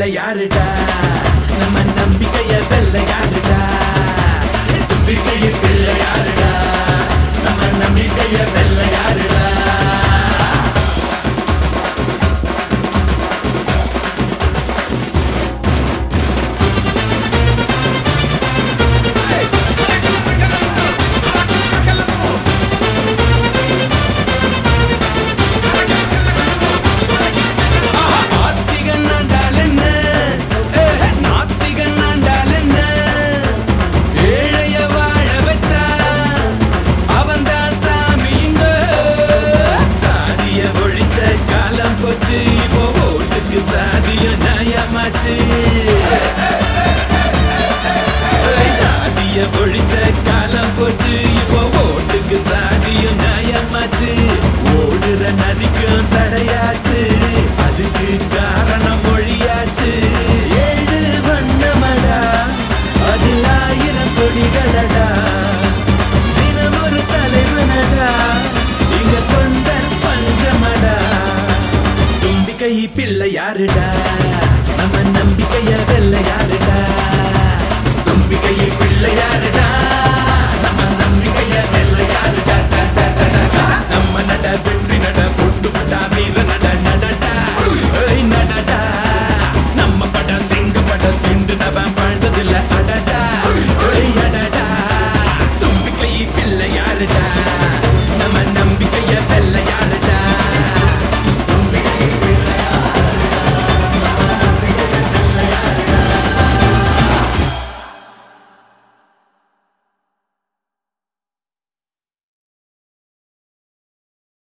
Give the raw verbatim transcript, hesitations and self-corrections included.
பிள்ளை யாருடா நம்ம நம்பிக்கைய வெல்ல யாருடா தும்பிக்கைய பிள்ளை யாருடா நம்ம நம்பிக்கைய வெல்ல யாருடா சாதிய நியாயமாச்சு சாதிய ஒழிச்ச காலம் போச்சு இப்போ ஓட்டுக்கு சாதிய நியாயமாச்சு ஓடுற நதிக்கும் தடையாச்சு அதுக்கு காரணம் மொழியாச்சு ஏழு வண்ணமடா அதில் ஆயிரம் கொடிகளடா தினம் ஒரு தலைவனடா இங்க தொண்டர் பஞ்சமடா தும்பிக்கை பிள்ளை யாருடா நம்ம நம்பிக்கைய வெல்ல யாருடா தும்பிக்கை பிள்ளை யாருடா நம்ம நம்பிக்கைய வெல்ல யாருடா நம்ம நட வெற்றி நட போட்டு வீர